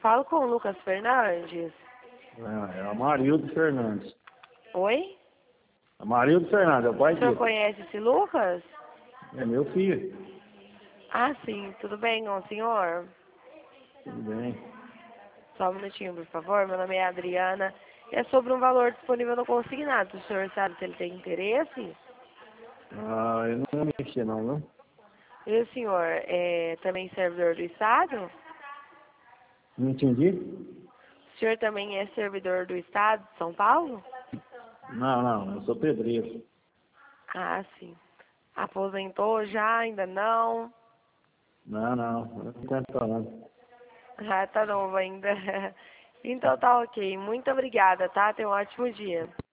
falo com o Lucas Fernandes. É o Amarildo Fernandes. Oi? Amarildo Fernandes, é o pai O senhor dele. conhece esse Lucas? É meu filho. Ah, sim. Tudo bem com o senhor? Tudo bem. Só um minutinho, por favor. Meu nome é Adriana. É sobre um valor disponível no consignado. O senhor sabe se ele tem interesse? Ah, eu não vou mexer não, viu? E o senhor é também servidor do Estado? Não entendi? O senhor também é servidor do Estado de São Paulo? Não, eu sou pedreiro. Ah, sim. Aposentou já? Ainda não? Não, eu não tenho problema. Ah, tá novo ainda. Então tá ok. Muito obrigada, tá? Tenha um ótimo dia.